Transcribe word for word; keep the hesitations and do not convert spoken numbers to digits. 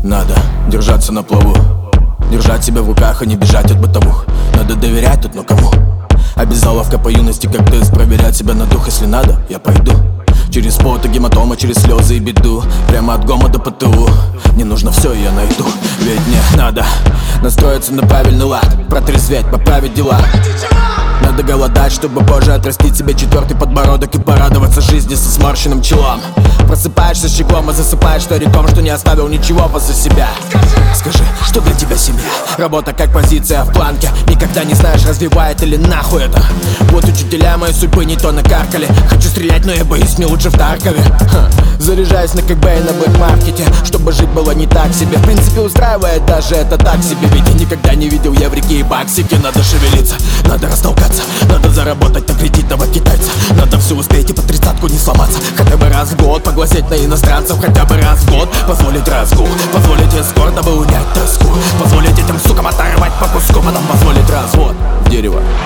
Надо держаться на плаву, держать себя в руках, а не бежать от бытовух. Надо доверять тут, но кому? Обязаловка по юности, как тест, проверять себя на дух. Если надо, я пойду через пот и гематома, через слезы и беду, прямо от ГОМа до ПТУ. Не нужно все, я найду. Ведь мне надо настроиться на правильный лад, протрезветь, поправить дела. Надо голодать, чтобы позже отрастить себе четвертый подбородок и порадоваться жизни со сморщенным челом. Просыпаешься с щеглом, а засыпаешь стариком, что не оставил ничего после себя. Скажи, что для тебя семья? Работа как позиция в планке, никогда не знаешь, развивает или нахуй это. Вот учителя моей судьбы не то накаркали. Хочу стрелять, но я боюсь, мне лучше в Таркове. Ха. Заряжаюсь на КБ и на блэк-маркете, чтобы жить было не так себе. В принципе устраивает даже это так себе, ведь я никогда не видел еврики и баксики. Надо шевелиться, надо растолкаться, надо заработать на кредитного китайца. Надо все успеть и по тридцатку не сломаться. Хотя бы раз в год поглазеть на иностранцев, хотя бы раз в год позволить разгул, позволить эскорт, дабы унять тоску, позволить этим сукам оторвать по куску, потом позволить развод в дерево.